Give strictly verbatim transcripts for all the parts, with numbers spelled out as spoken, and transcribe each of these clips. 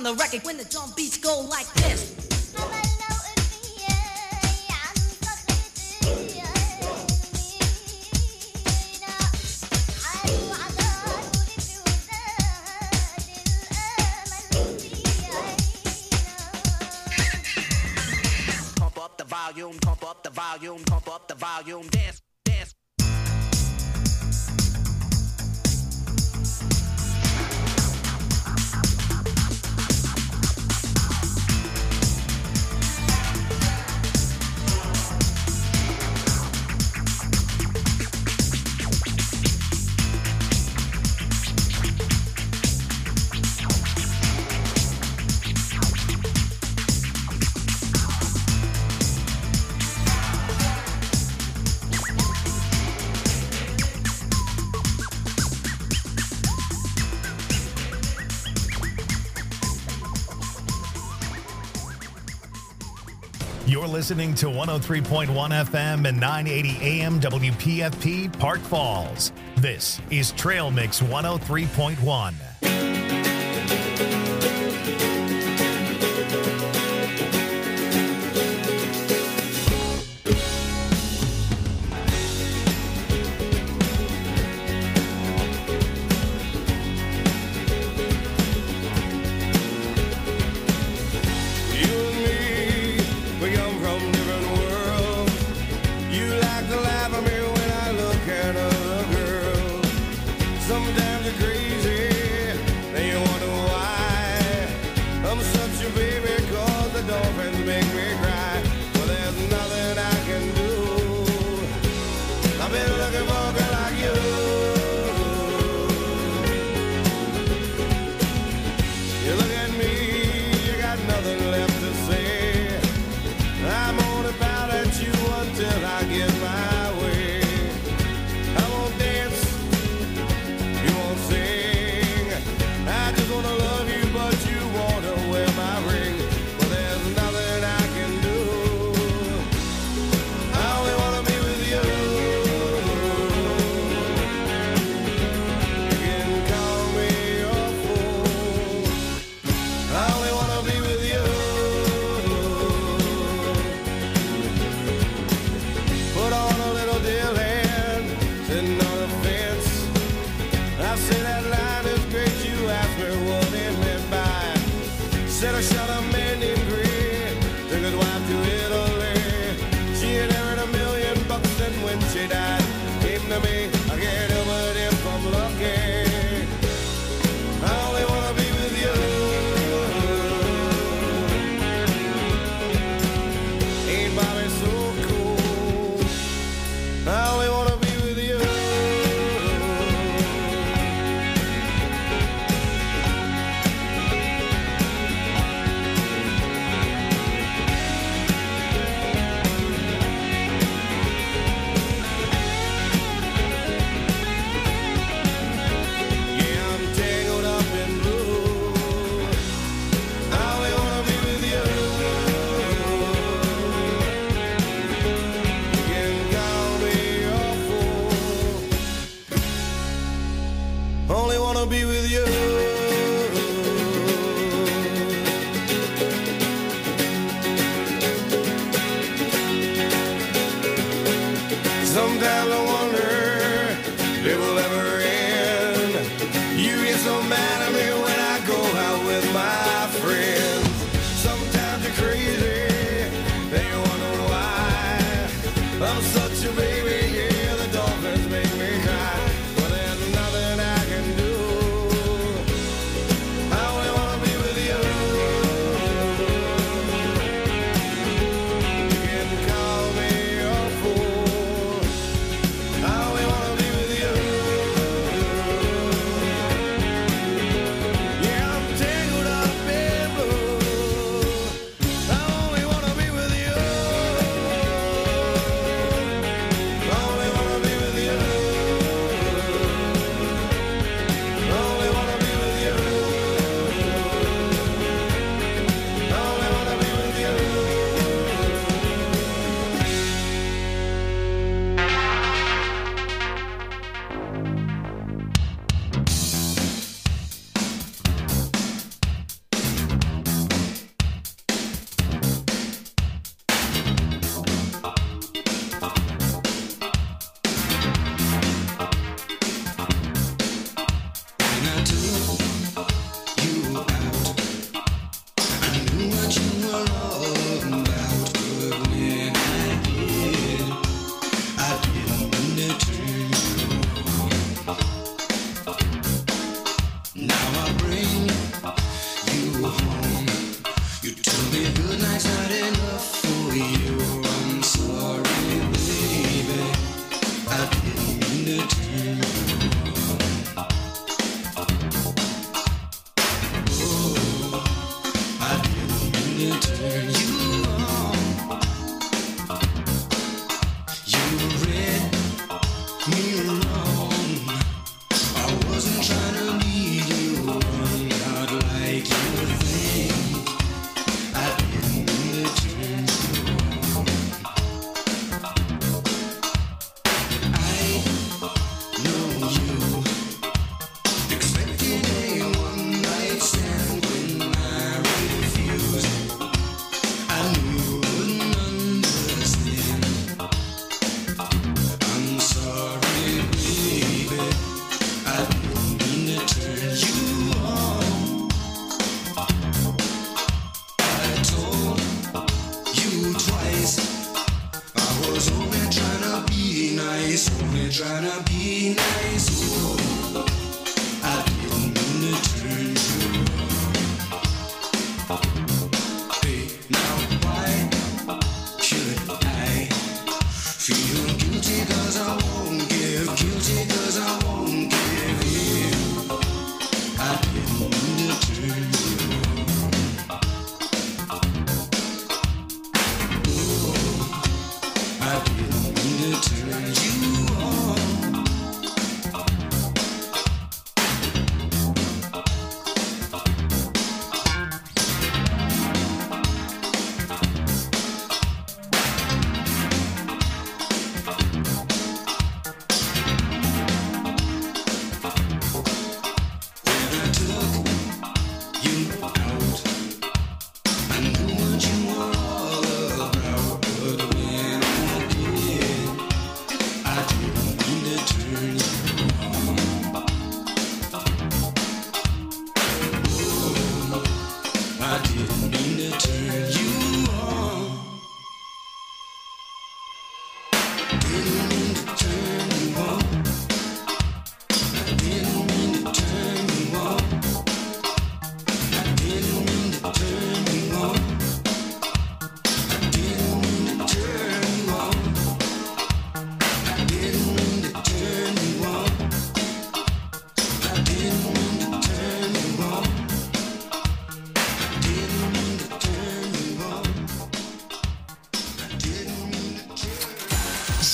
the record when the drum beats go like this. Pump up the volume, pump up the volume, pump up the volume, dance, dance. You're listening to one oh three point one F M and nine eighty A M W P F P Park Falls. This is Trail Mix one oh three point one.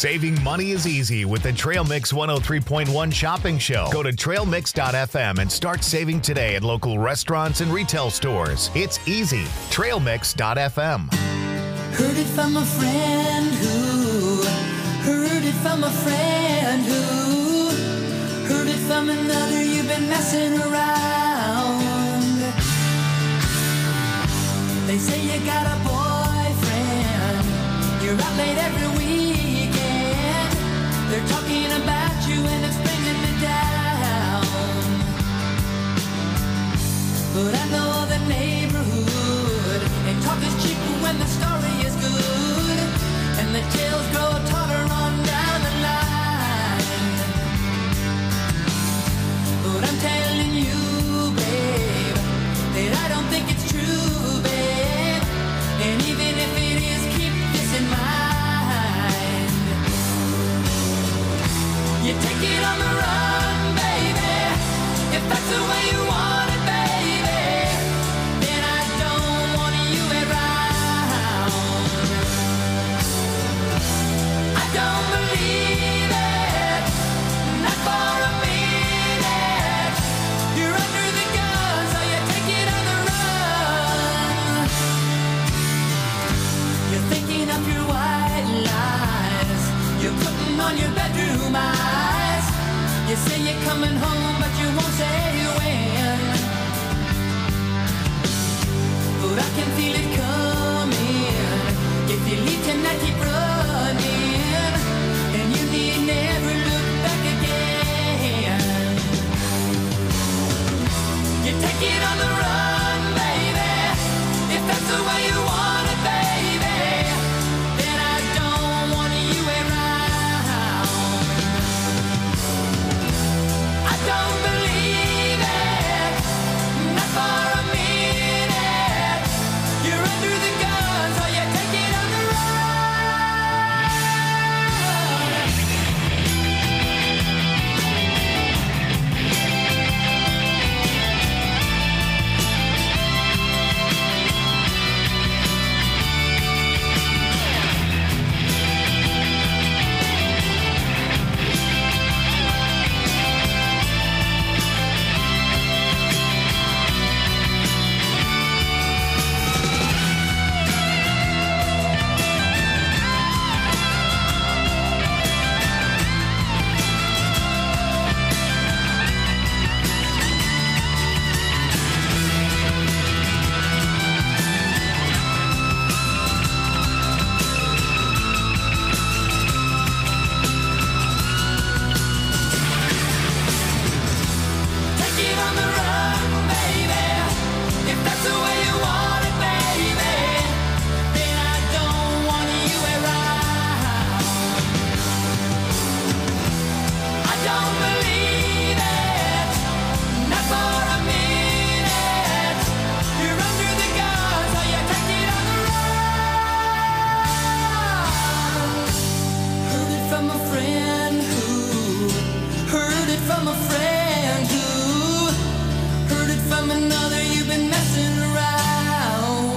Saving money is easy with the Trail Mix one oh three point one shopping show. Go to trail mix dot f m and start saving today at local restaurants and retail stores. It's easy. trail mix dot f m. Heard it from a friend who, heard it from a friend who, heard it from another, you've been messing around. They say you got a boyfriend, you're out late every weekend. They're talking about you and it's bringing me down. But I know the neighborhood, and talk is cheap when the story is good, and the tales grow taller on down the line. But I'm telling you, babe, that I don't think it's true, babe. And even if it is, keep this in mind. You take it on the run, baby, if that's the way you want it, baby. Then I don't want you around. I don't believe it, not for a minute. You're under the gun, so you take it on the run. You're thinking of your white lies, you're putting on your bedroom eyes. You say you're coming home, but you won't say when. But I can feel it coming. If you leave tonight, keep running, and you need never look back again. You take it on the run, baby, if that's the way you want it, baby. Then I don't want you around. I don't believe it, not for a minute. You're under the gun, so you take it on the run. Take it on the run, baby, if that's the way you want it, baby. Then I don't want you around. I don't believe it, not for a minute. You're under the gun, so you take it on the run. Heard it from a friend who, heard it from a friend who, heard it from another, you've been messing around.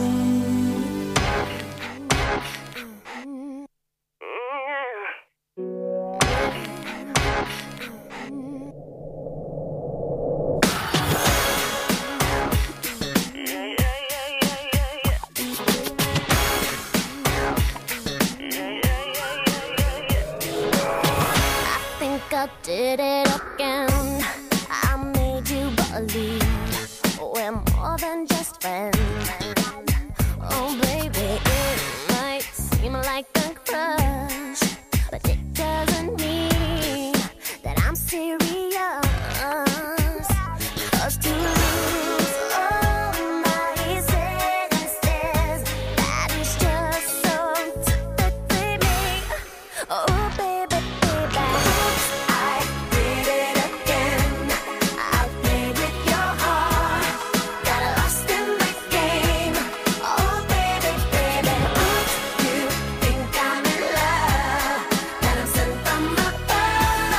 I think I did it again. I made you believe we're more than just friends. Oh, baby, it might seem like a crush, but it doesn't mean that I'm serious. 'Cause to lose all my senses, that is just so typically me. Oh, baby, baby, oops, I did it again. I played with your heart, got lost in the game. Oh, baby, baby, oops, you think I'm in love, that I'm sent from above.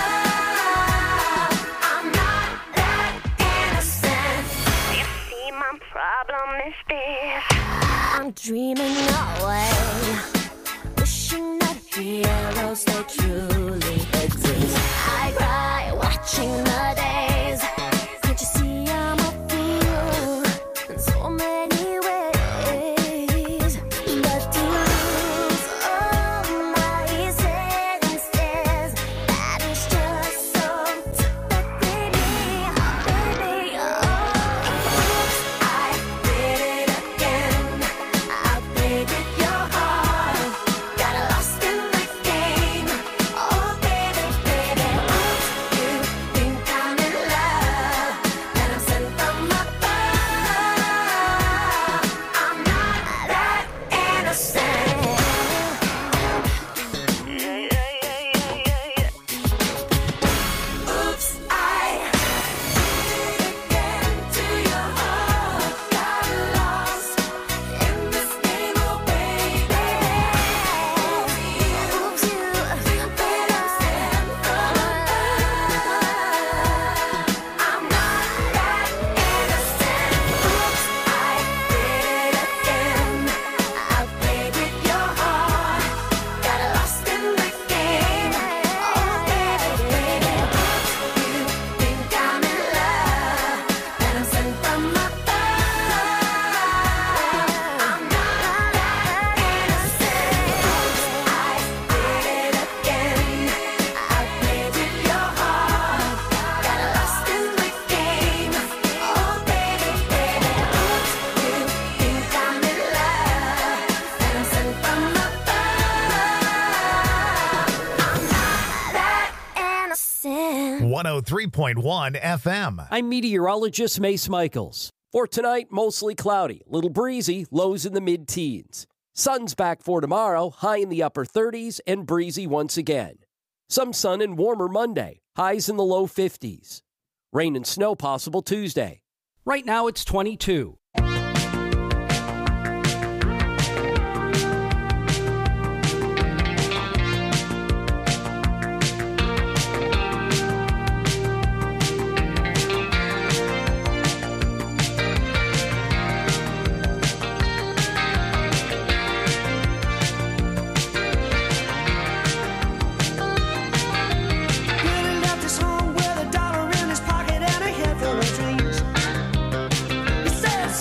I'm not that innocent. You see, my problem is this: I'm dreaming away, wishing that hero else they truly exist. I cry watching the days. Can't you see I'm a fool in so many ways? But to lose all my senses, that is just so typically me, baby. Oh, I did it again. I played with your heart, got lost in the game. Oh, baby, baby, oops, you think I'm in love, and I'm sent from above. I'm not that innocent. Oops, I did it again to your heart, got lost in this game, oh baby. Oops, you think I'm sent from above. I'm not that innocent. Oops, I did it again. I played with your heart, got lost in the game. Oh baby, baby, oops, you think I'm in love, and I'm sent from above. I'm not that innocent. Oops, I did it again. I played with your heart, got lost in the game. Oh baby, baby, oops, you think I'm in love, and I'm sent from above. I'm not that innocent. one oh three point one F M. I'm meteorologist Mace Michaels. For tonight, mostly cloudy, little breezy, lows in the mid-teens. Sun's back for tomorrow, high in the upper thirties and breezy once again. Some sun and warmer Monday, highs in the low fifties. Rain and snow possible Tuesday. Right now it's twenty-two. Really left his home with a dollar in his pocket and a head full of dreams. He said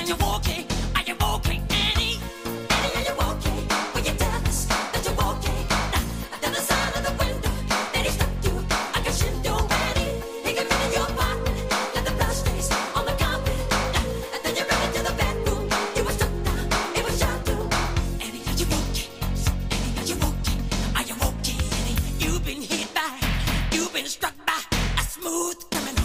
you okay? Are you okay, Annie? Annie, are you okay? Will you tell us that you're okay? Now, the other side of the window that he stuck to, I got shit to Annie. He can fit in your apartment, let the blood stains on the carpet. And then you ran into the bedroom, you were stuck down, it was your doom. Annie, are you okay? Annie, are you okay? Are you okay, Annie? You've been hit by, you've been struck by a smooth criminal.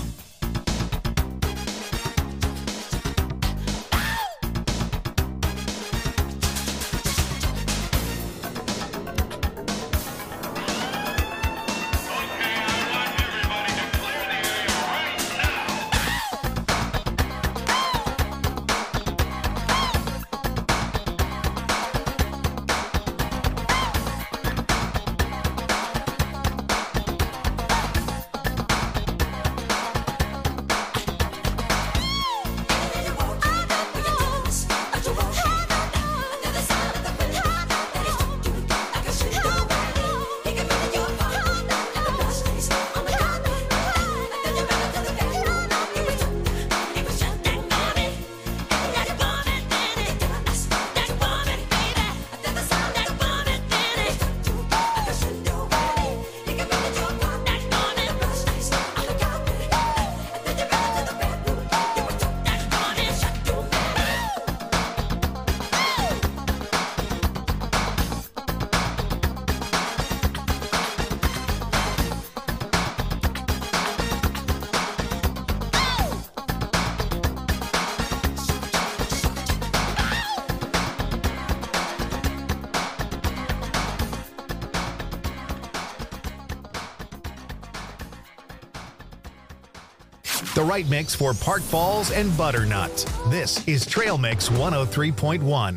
The right mix for Park Falls and Butternut. This is Trail Mix one oh three point one.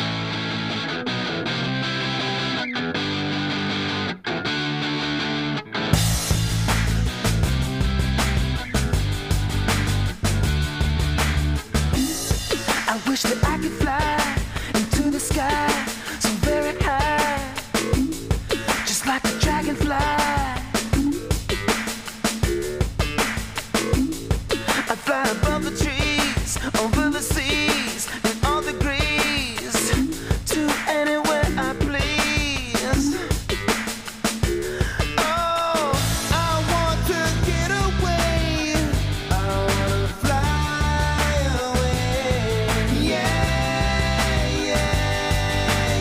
I wish that I could fly into the sky so very high, just like a dragonfly. I fly above the trees, over the seas, in all degrees, to anywhere I please. Oh, I want to get away. I wanna fly away. Yeah, yeah,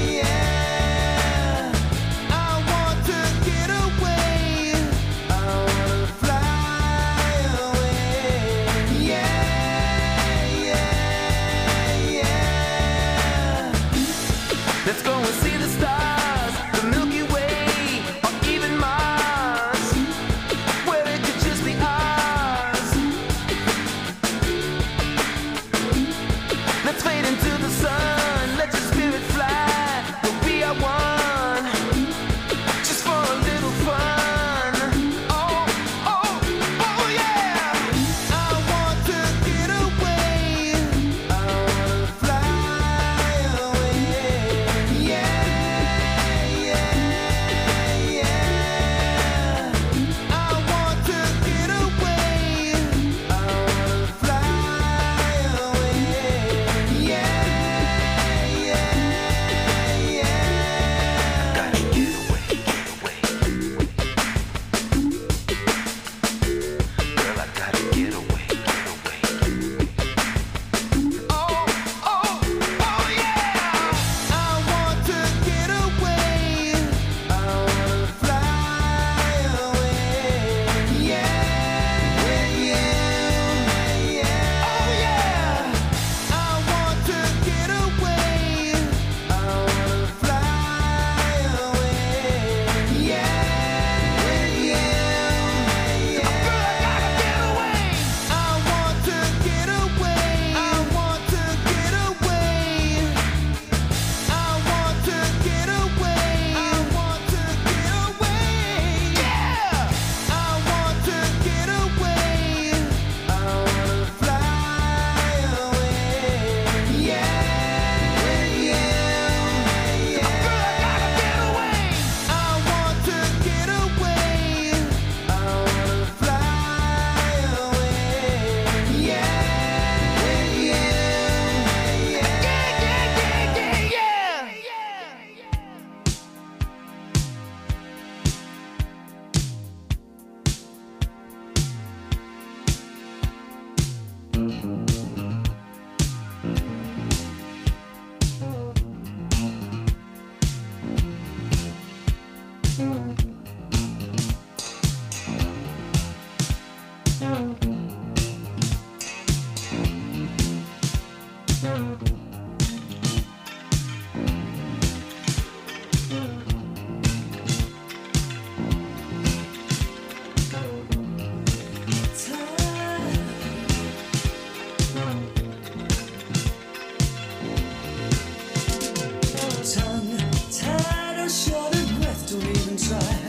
Tongue tied or short of breath, don't even try.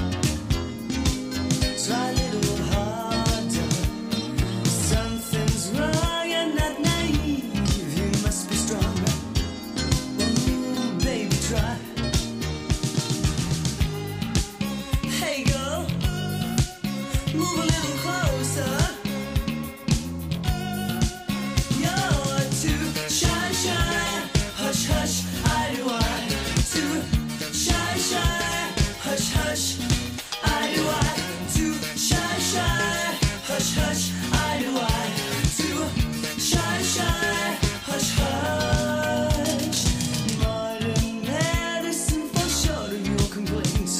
Try a little harder. Something's wrong, you're not naive. You must be strong. Ooh, baby, try. Hey, girl, move a little closer. You're too shy, shy. Hush, hush, I do I. Too shy, shy. Hush, hush, I do I. Too shy, shy. Hush, hush, I do I. Too shy, shy. Hush, hush. Modern medicine for short of your complaints.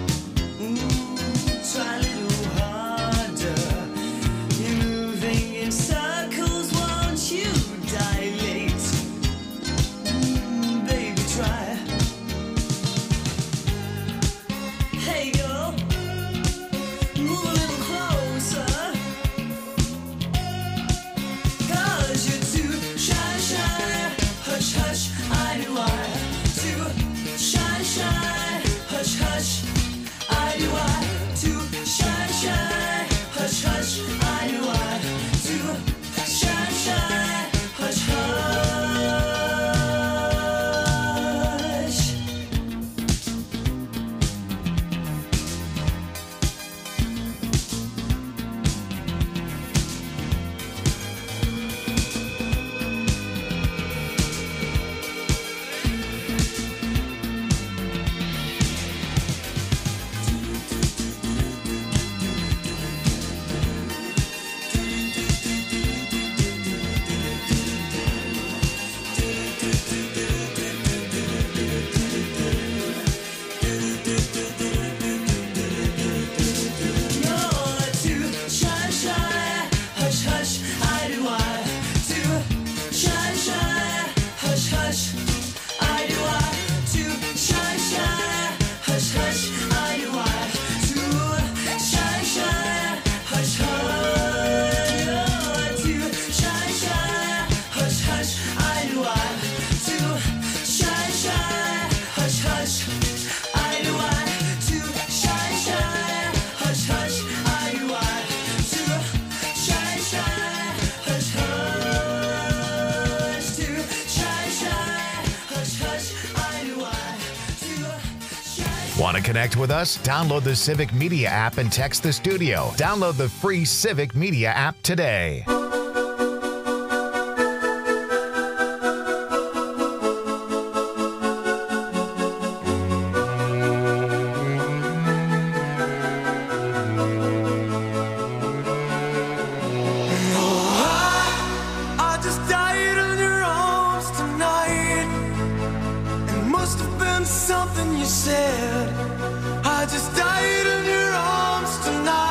Ooh, try a little harder. You're moving in circles, won't you dilate? Mm, baby, try. Hey, girl, move a little closer. 'Cause you're too shy, shy. Hush, hush, I do I. Too shy, shy. Hush, hush, I do I. Too shy, shy. Hush, hush, I do I. Too shy, shy. Hush, hush. You're too shy, shy. Hush, hush, I do I. Too shy, shy. Hush, hush, I do I. Too shy, shy. Hush, hush, I do I. Too shy, shy. Hush, hush. You're too shy, shy. Hush, hush, I do I. Too shy, shy. Hush, hush, I do I. Too shy, shy. Hush, hush, I do I. Too shy, shy. Hush, hush. Too shy, shy. Hush, hush, I do I. Too shy. Want to connect with us? Download the Civic Media app and text the studio. Download the free Civic Media app today. I just died in your arms tonight. It must have been something you said. I just died in your arms tonight.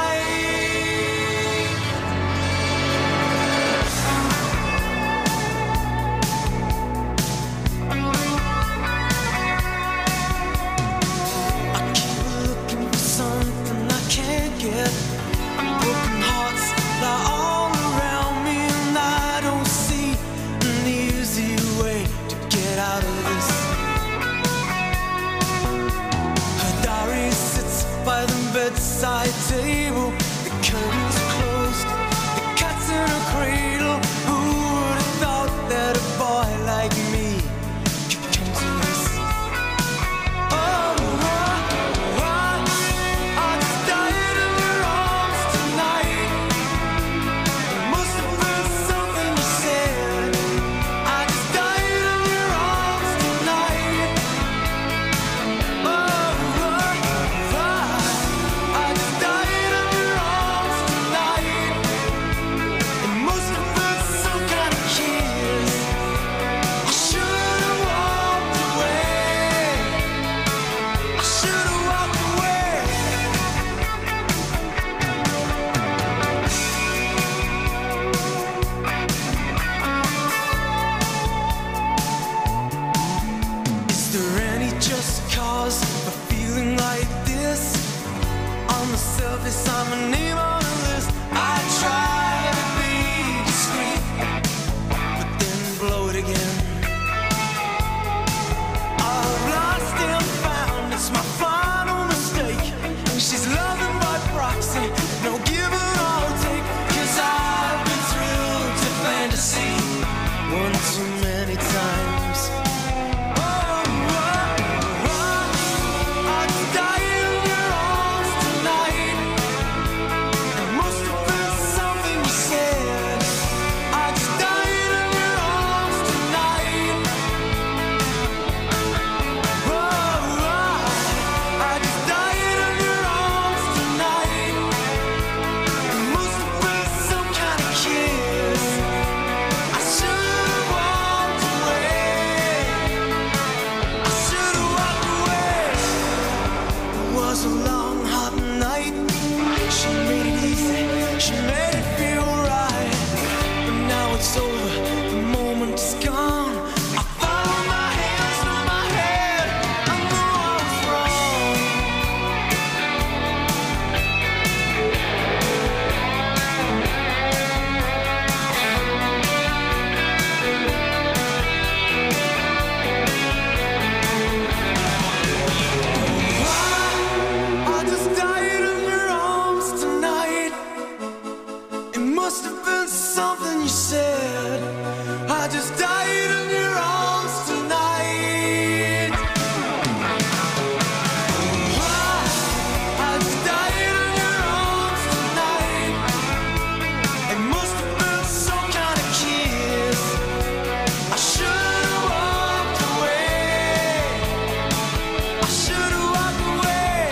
I keep looking for something I can't get. Broken hearts lie all around me, and I don't see an easy way to get out of this. Her diary sits by the bedside table. The curtains are closed. The cat's in a cradle. Who would have thought that a boy like me could come to this? Oh, I, I, I just died in your arms tonight. It must have been something you said. I just died in your arms tonight. Oh, I, I just died in your office, I'm a name on the list. I try to be discreet, but then blow it again. I've lost and found, it's my final mistake. She's loving by proxy, no give or take. Cause I've been thrilled to fantasy one too many times. Oh, oh, oh, I died in your arms tonight. It must have been something you said. I just died in your arms tonight. Oh, oh, I just died in your arms tonight. It must have been some kind of kiss. I should have walked away. I should have walked away. It was a long, hot night. She made it easy. She made it feel right. But now it's over. The moment is gone. I found my hands through my head. I know I was wrong. I just died in your arms tonight. It must have been something you said. I just died in your arms tonight. I just died in your arms tonight. It must have been some kind of kiss. I should have walked away. I should have walked away.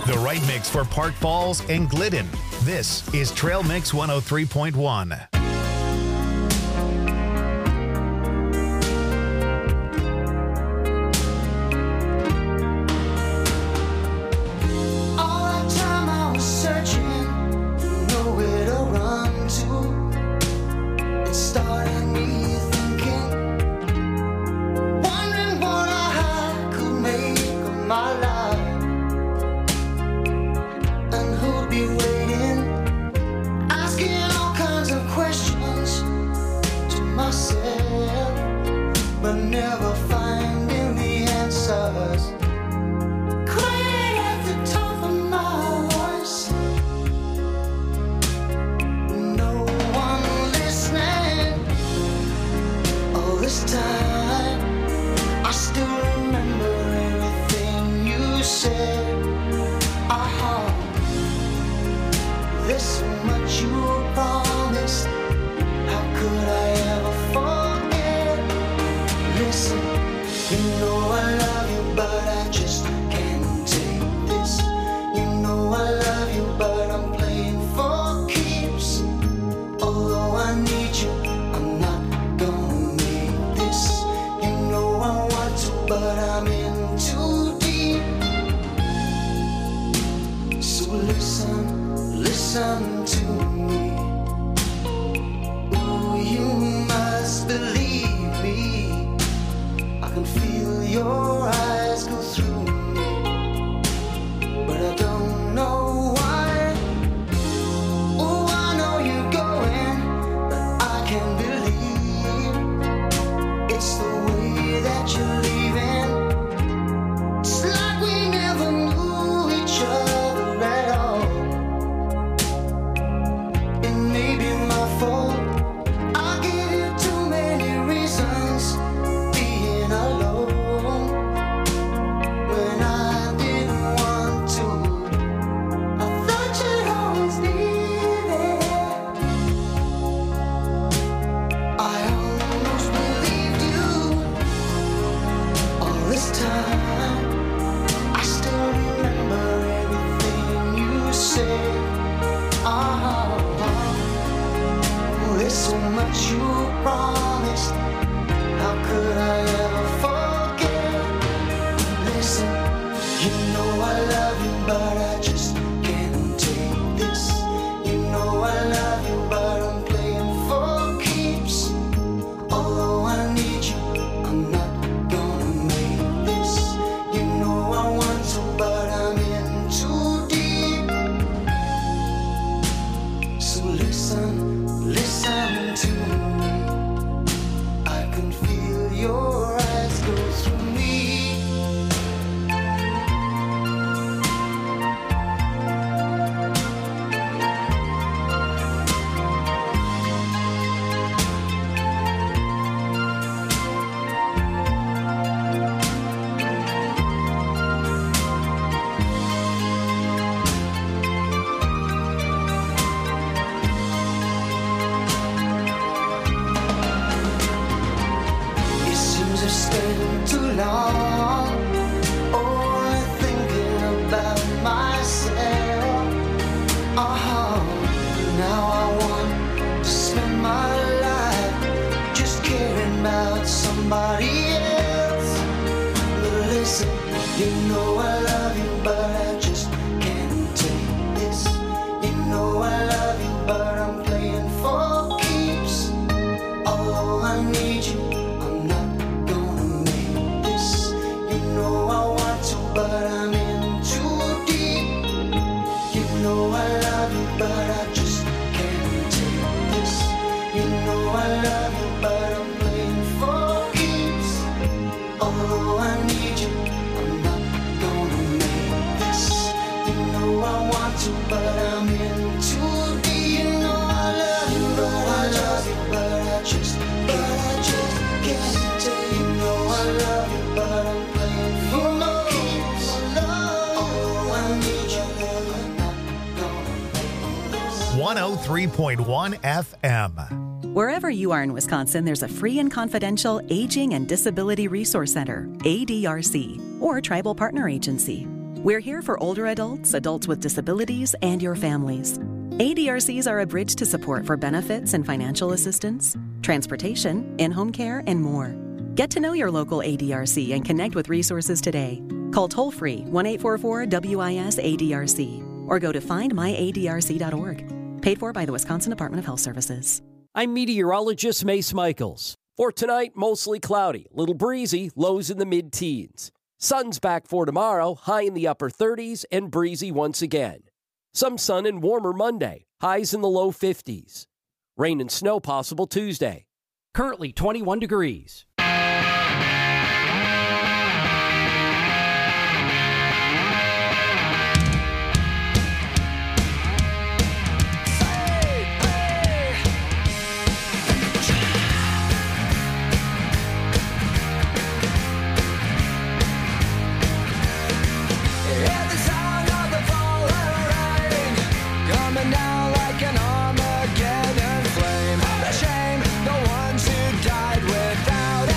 The right mix for Park Falls and Glidden. This is Trail Mix one oh three point one. one oh three point one F M. Wherever you are in Wisconsin, there's a free and confidential Aging and Disability Resource Center, A D R C, or Tribal Partner Agency. We're here for older adults, adults with disabilities, and your families. A D R Cs are a bridge to support for benefits and financial assistance, transportation, in-home care, and more. Get to know your local A D R C and connect with resources today. Call toll-free one eight four four W I S A D R C or go to find my A D R C dot org. Paid for by the Wisconsin Department of Health Services. I'm meteorologist Mace Michaels. For tonight, mostly cloudy, little breezy, lows in the mid-teens. Sun's back for tomorrow, high in the upper thirties and breezy once again. Some sun and warmer Monday, highs in the low fifties. Rain and snow possible Tuesday. Currently twenty-one degrees. Now like an Armageddon flame. A shame the ones who died without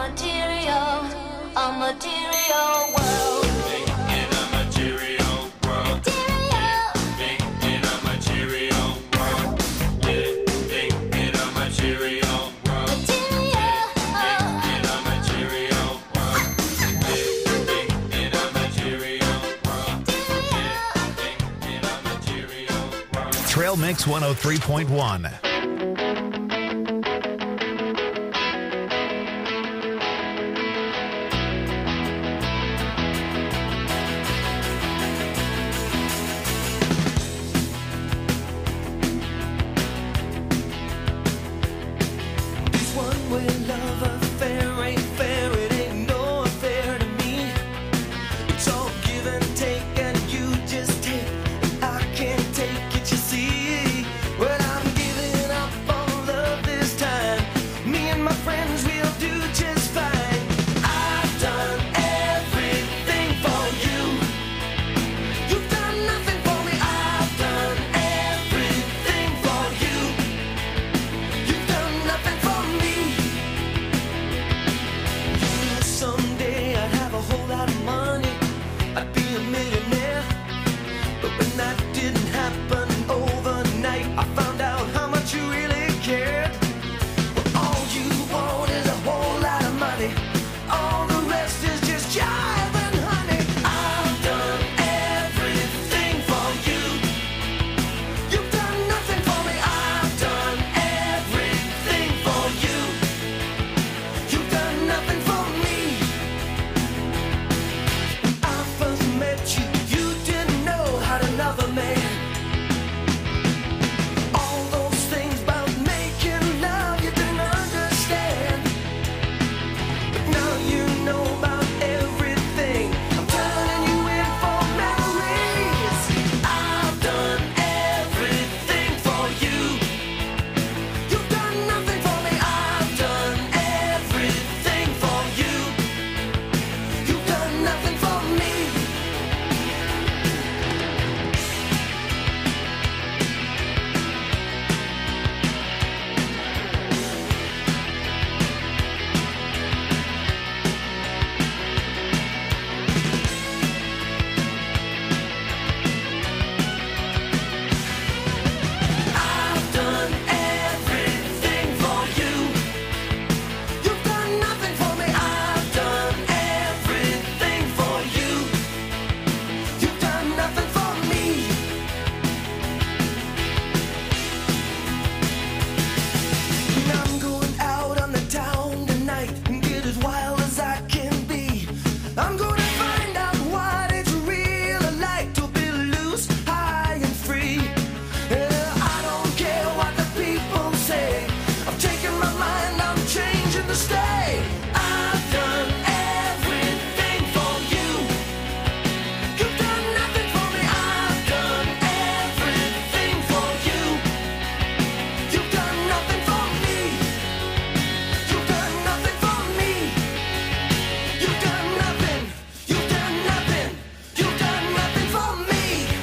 material, a material world. In a material world. Living in a material world. Living in a material world. Living in a material world. Living in a material world. Living in a material world. Trail Mix one oh three point one. This one-way love affair ain't fair, it ain't no affair to me. It's all give and take, and you just take, and I can't take it, you see. Well, I'm giving up on love this time. Me and my friends will do just fine. I've done everything for you. You've done nothing for me. I've done everything for you. You've done nothing for me. You knew someday I'd have a whole lot of money. I'd be a millionaire. But when that didn't happen overnight, I found out how much you really cared. Well, all you want is a whole lot of money. All the rest is just jive and honey. I've done everything for you. You've done nothing for me. I've done everything for you. You've done nothing for me. When I first met you, you didn't know how to love a man. All those things about making love you didn't understand. But now you know about everything. I'm turning you in for memories. I've done everything for you. You've done nothing for me. I've done everything for you. You've done nothing for me. I've done everything for you. You've done nothing for me. I've done everything for you. You've done nothing for me. And I'm going out on the town tonight and get as wild as I can be. I'm gonna find out what it's really like to be loose, high and free. Yeah, I don't care what the people say. I'm taking my mind, I'm changing to stay. I've done everything for you. You've done nothing for me. I've done everything for you. You've done nothing for me. You've done nothing for me. You've done nothing. You've done nothing. You've done nothing for me.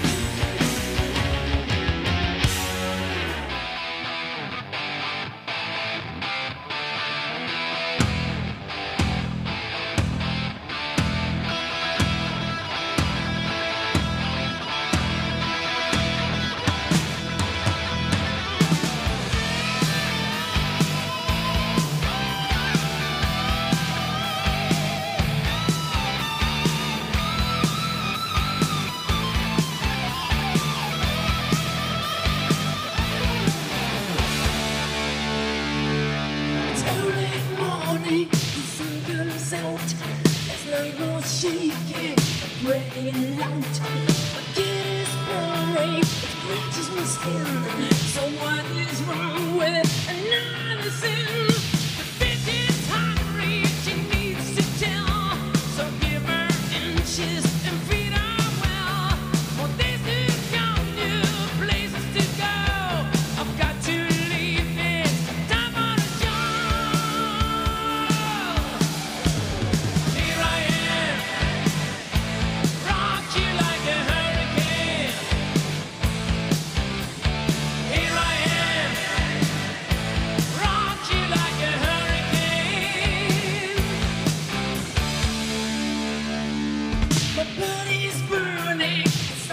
It's early morning, the sun goes out. There's no more shaking, praying out. My kid is pouring, it scratches my skin. So what is wrong with another sin? The bitch is hungry, she needs to tell. So give her inches and feed her well. For this is your new places to go. I've got to leave this time on a job. Here I am, rock you like a hurricane. Here I am.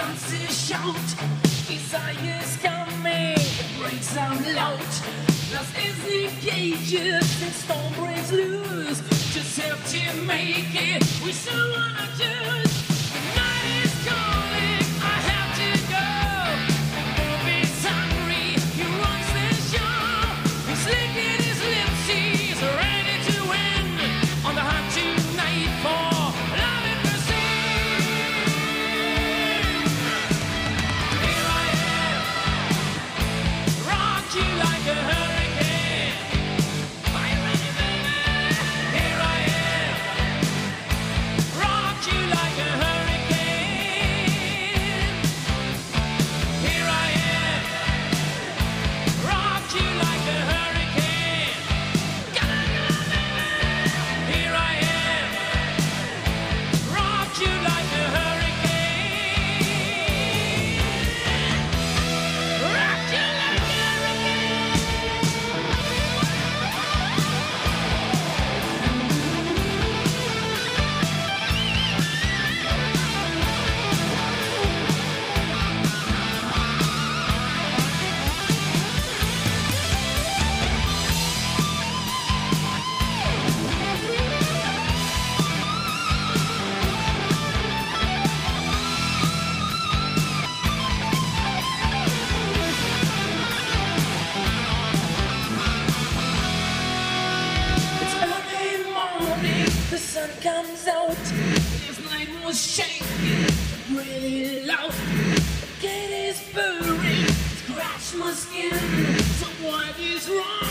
wants to shout. Desire's coming, it breaks out loud. Lost is the cages, and storm breaks loose. Just have to make it, we still wanna choose. The night is calling, I have to go. Bobby's hungry, he wants the show. He's licking his lips, he's ready to win. On the hunt tonight for love and mercy. Here I am, rock you like a hurricane. Are you ready, baby? Here I am, rock you like a hurricane. Here I am, rock you like a hurricane. Come on, come on, baby. Here I am, rock you like a hurricane. Rock you like a hurricane. It's early morning, the sun comes out. This night was shaking, really loud. The gate is burning, scratch my skin. So what is wrong?